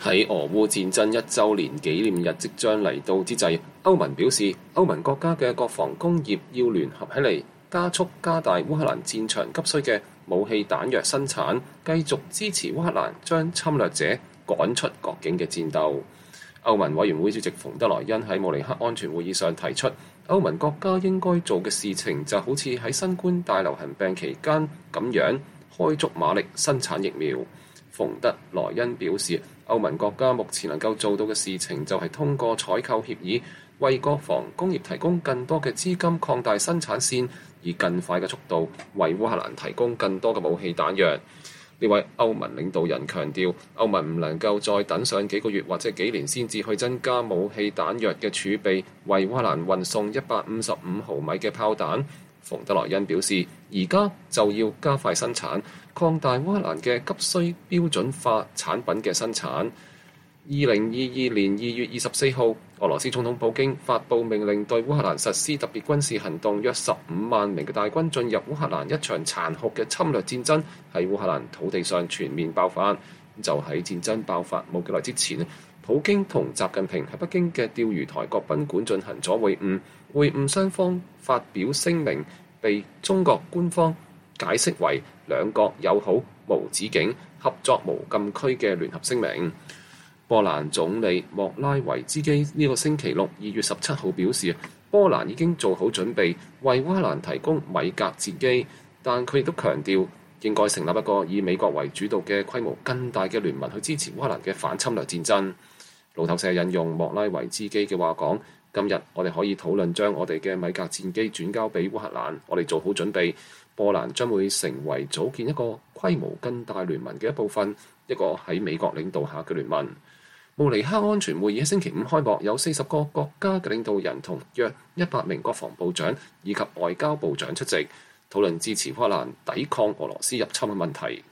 喺俄烏戰爭1週年紀念日即將嚟到之際，歐盟表示，歐盟國家嘅國防工業要聯合起嚟，加速加大烏克蘭戰場急需嘅武器彈藥生產，繼續支持烏克蘭將侵略者趕出國境嘅戰鬥。歐盟委員會主席馮德萊恩喺慕尼黑安全會議上提出，歐盟國家應該做嘅事情就好似喺新冠大流行病期間咁樣，開足馬力生產疫苗。馮德萊恩表示，歐盟國家目前能夠做到嘅事情就係通過採購協議，為國防工業提供更多嘅資金，擴大生產線，以更快嘅速度為烏克蘭提供更多嘅武器彈藥。呢位歐盟領導人強調，歐盟唔能夠再等上幾個月或者幾年先至去增加武器彈藥嘅儲備，為烏克蘭運送155毫米嘅炮彈。馮德萊恩表示，而家就要加快生產，擴大烏克蘭嘅急需標準化產品嘅生產。2022年2月24號，俄羅斯總統普京發布命令，對烏克蘭實施特別軍事行動，約15萬名嘅大軍進入烏克蘭，一場殘酷嘅侵略戰爭喺烏克蘭土地上全面爆發。就喺戰爭爆發冇幾耐之前，普京同習近平喺北京嘅釣魚台國賓館進行咗會晤，會晤雙方發表聲明，被中國官方解釋為兩國友好無止境、合作無禁區嘅聯合聲明。波蘭總理莫拉維茲基呢個星期六2月17號表示，波蘭已經做好準備為烏克蘭提供米格戰機，但佢亦都強調應該成立一個以美國為主導嘅規模更大嘅聯盟去支持烏克蘭嘅反侵略戰爭。路透社引用莫拉維茲基嘅話講，今日我哋可以討論將我哋嘅米格戰機轉交俾烏克蘭，我哋做好準備，波蘭將會成為組建一個規模更大聯盟嘅一部分，一個喺美國領導下嘅聯盟。慕尼黑安全會議喺星期五開幕，有40個國家嘅領導人同約100名國防部長以及外交部長出席，討論支持烏克蘭抵抗俄羅斯入侵嘅問題。